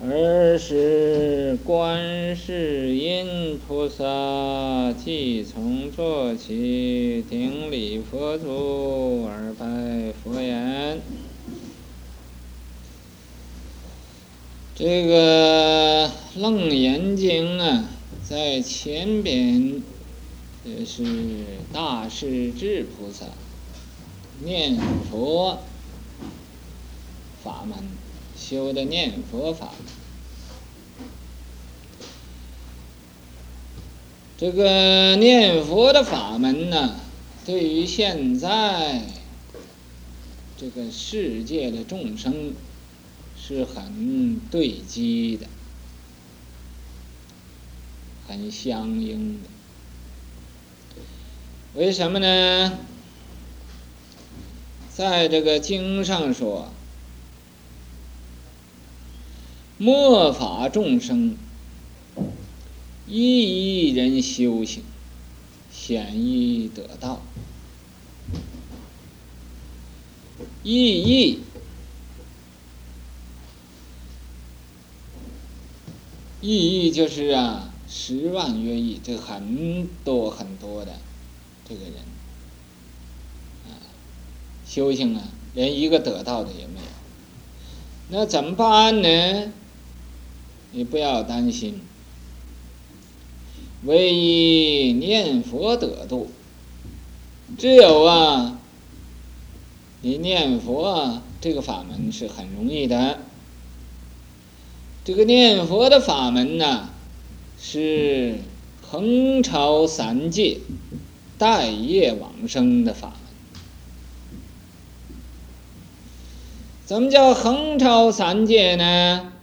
而是观世音菩萨即从坐起，顶礼佛足而拜佛言：这个《楞严经》啊，在前边这是大势至菩萨念佛法门修的念佛法门。这个念佛的法门呢，对于现在这个世界的众生是很对机的，很相应的。为什么呢？在这个经上说，末法众生一一人修行，显易得道。意义就是10万约亿，这很多很多的这个人修行连一个得到的也没有。那怎么办呢？你不要担心，唯以念佛得度。只有你念佛这个法门是很容易的。这个念佛的法门是横超三界、带业往生的法门。怎么叫横超三界呢？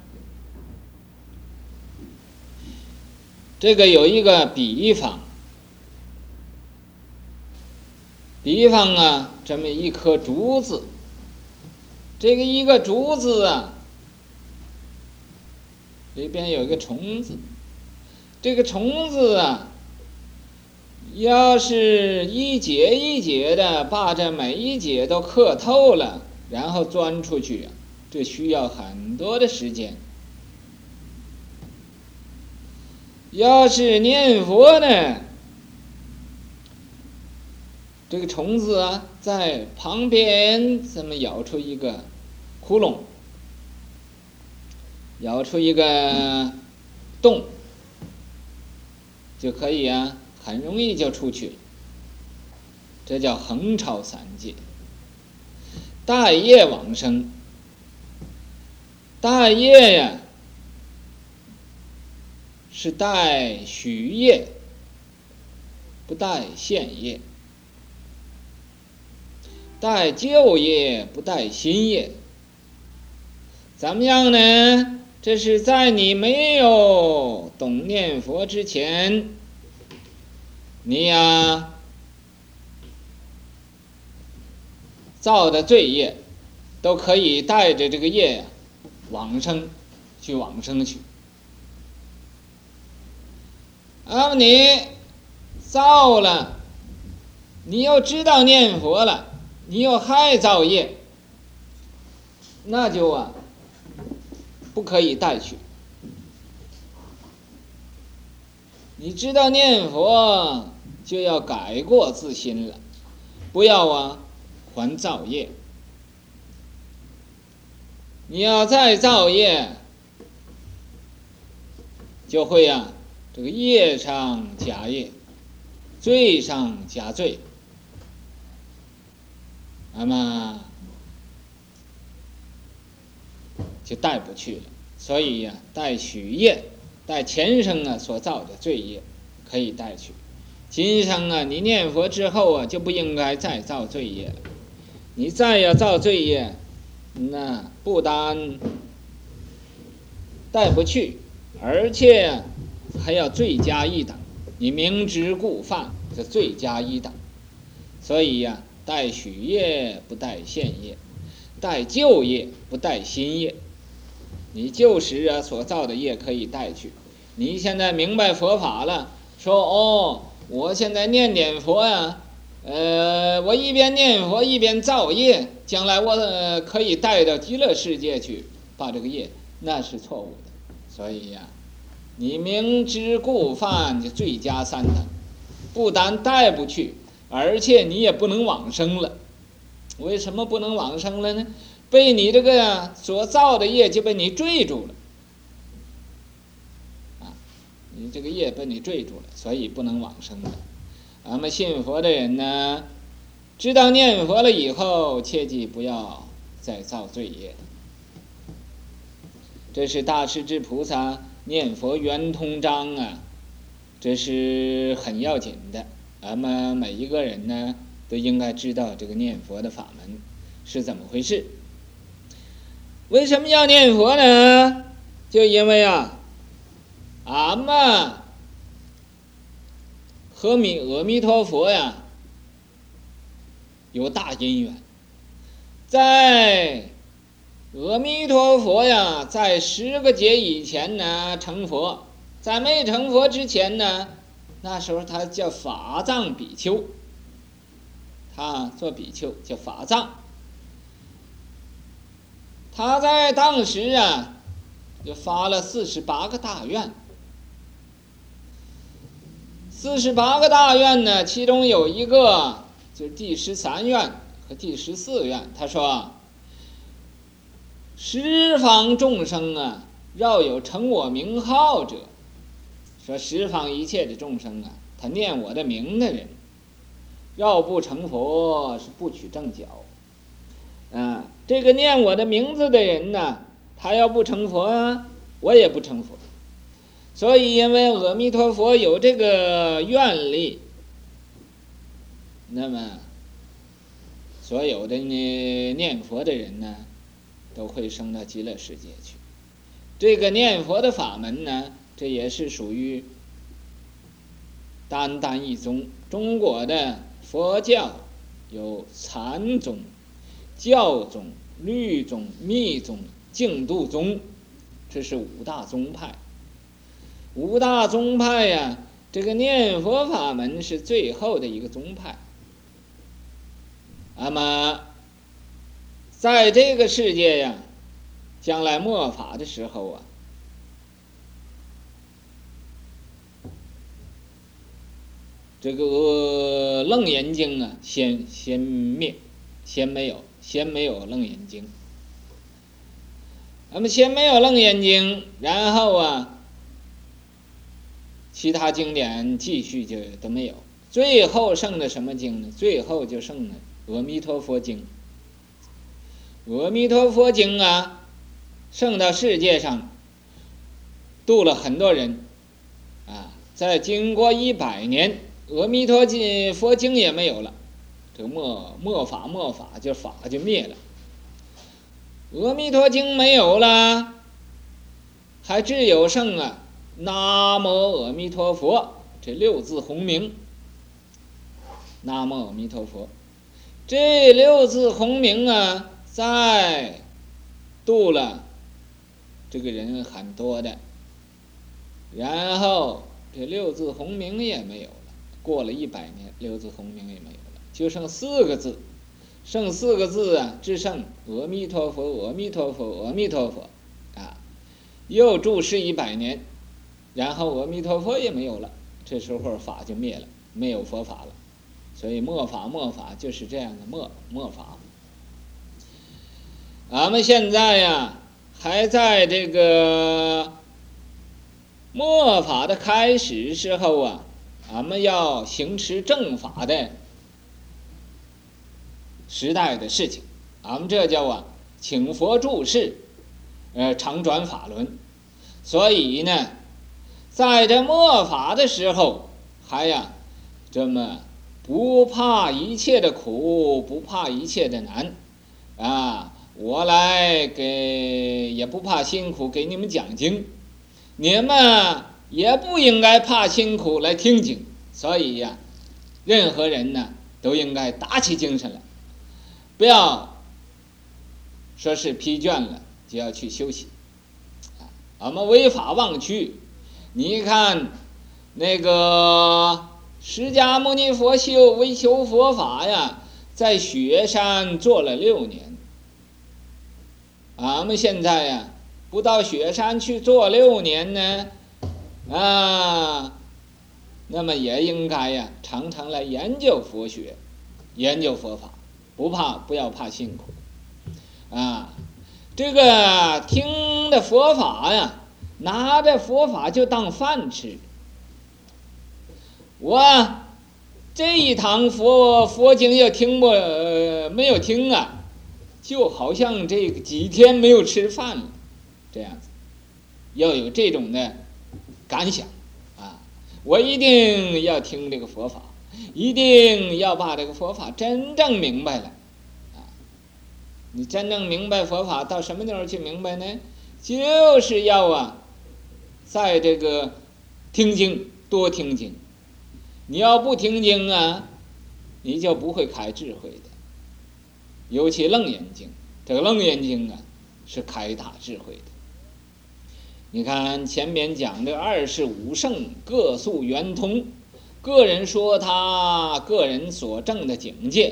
这个有一个比方，这么一颗竹子，这个一个竹子里边有一个虫子，这个虫子要是一节一节的把这每一节都刻透了，然后钻出去这需要很多的时间。要是念佛呢，这个虫子在旁边这么咬出一个窟窿，咬出一个洞，就可以很容易就出去了。这叫横超三界。带业往生，带业是带许业，不带现业；带旧业，不带新业。怎么样呢？这是在你没有懂念佛之前，你造的罪业都可以带着这个业往生去。你造了，你又知道念佛了，你又还造业，那就不可以带去。你知道念佛，就要改过自新了，不要还造业。你要再造业，就会这个业上加业，罪上加罪，那么就带不去了。所以带许业，带前生所造的罪业可以带去。今生你念佛之后就不应该再造罪业了。你再要造罪业，那不单带不去，而且还要罪加一等。你明知故犯，这罪加一等。所以带许业不带现业，带旧业不带新业。你旧时所造的业可以带去，你现在明白佛法了，说我现在念佛我一边念佛一边造业，将来我可以带到极乐世界去把这个业，那是错误的。 所以呀，你明知故犯，就罪加3等，不但带不去，而且你也不能往生了。为什么不能往生了呢？被你这个所造的业就被你坠住了啊！你这个业被你坠住了，所以不能往生了。咱们信佛的人呢，知道念佛了以后，切记不要再造罪业。这是大势至菩萨念佛圆通章啊，这是很要紧的。咱们每一个人呢，都应该知道这个念佛的法门是怎么回事。为什么要念佛呢？就因为啊，俺们和阿弥陀佛呀有大因缘。在阿弥陀佛呀，在10个劫以前呢成佛，在没成佛之前呢，那时候他叫法藏比丘，他做比丘叫法藏。他在当时啊，就发了48个大愿。48个大愿呢，其中有一个就是第13愿和第14愿。他说：十方众生啊，绕有称我名号者，说十方一切的众生啊，他念我的名的人，要不成佛是不取正觉。这个念我的名字的人呢，他要不成佛啊，我也不成佛。所以因为阿弥陀佛有这个愿力，那么所有的念佛的人呢，都会升到极乐世界去。这个念佛的法门呢，这也是属于单一宗。中国的佛教有禅宗、教宗、律宗、密宗、净土宗，这是5大宗派。5大宗派呀，这个念佛法门是最后的一个宗派。那么在这个世界呀，将来末法的时候啊，这个楞严经啊，先灭，先没有楞严经。那么先没有楞严经，然后啊，其他经典继续就都没有，最后剩的什么经呢？最后就剩了阿弥陀佛经。阿弥陀佛经啊，剩到世界上，度了很多人啊。在经过100年，阿弥陀佛经也没有了，这个末法就法就灭了。阿弥陀经没有了，还只有剩啊南无阿弥陀佛这6字洪名。南无阿弥陀佛这6字洪名啊，在度了这个人很多的，然后这6字洪名也没有了。过了100年，6字洪名也没有了，就剩4个字，剩4个字啊，只剩阿弥陀佛，阿弥陀佛，阿弥陀佛啊。又住世100年，然后阿弥陀佛也没有了，这时候法就灭了，没有佛法了。所以末法就是这样的末法。俺们现在呀，还在这个末法的开始时候啊，俺们要行持正法的时代的事情。俺们这叫啊请佛住世，常转法轮。所以呢，在这末法的时候，还呀这么不怕一切的苦，不怕一切的难啊！我来也不怕辛苦给你们讲经，你们也不应该怕辛苦来听经。所以呀，任何人呢都应该打起精神来，不要说是疲倦了就要去休息。俺们违法忘去，你看那个释迦牟尼佛为求佛法呀，在雪山坐了6年。俺们现在呀， 不到雪山去坐6年呢？那么也应该呀，常常来研究佛学，研究佛法，不要怕辛苦这个听的佛法呀，拿着佛法就当饭吃。我这一堂佛经要听没有听就好像这个几天没有吃饭了，这样子，要有这种的感想我一定要听这个佛法，一定要把这个佛法真正明白了你真正明白佛法到什么地方去明白呢？就是要在这个听经，多听经。你要不听经你就不会开智慧的。尤其楞严经，这个楞严经是开大智慧的。你看前面讲的25圣各诉圆通，个人说他个人所证的境界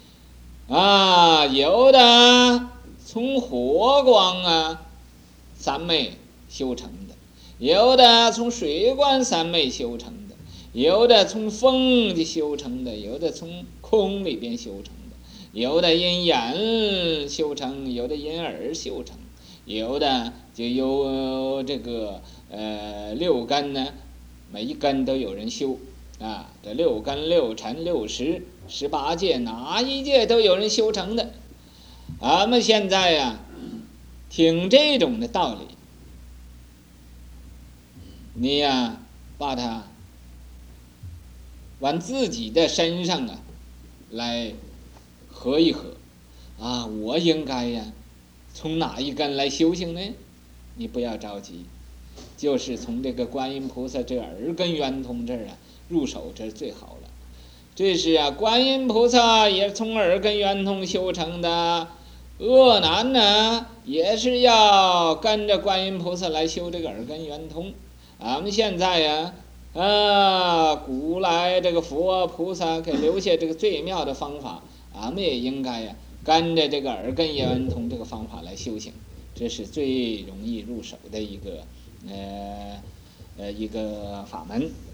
有的从火光三昧修成的，有的从水观三昧修成的，有的从风的修成的，有的从空里边修成的，有的因眼修成，有的因耳修成，有的就有这个6根呢，每一根都有人修这6根6尘6识18界，哪一界都有人修成的。俺们现在听这种的道理，你把它往自己的身上来合一合我应该从哪一根来修行呢？你不要着急，就是从这个观音菩萨这耳根圆通这儿入手，这是最好了。这是观音菩萨也从耳根圆通修成的，恶男呢也是要跟着观音菩萨来修这个耳根圆通。俺们现在古来这个佛菩萨给留下这个最妙的方法，俺们也应该跟着这个耳根圆通这个方法来修行，这是最容易入手的一个法门。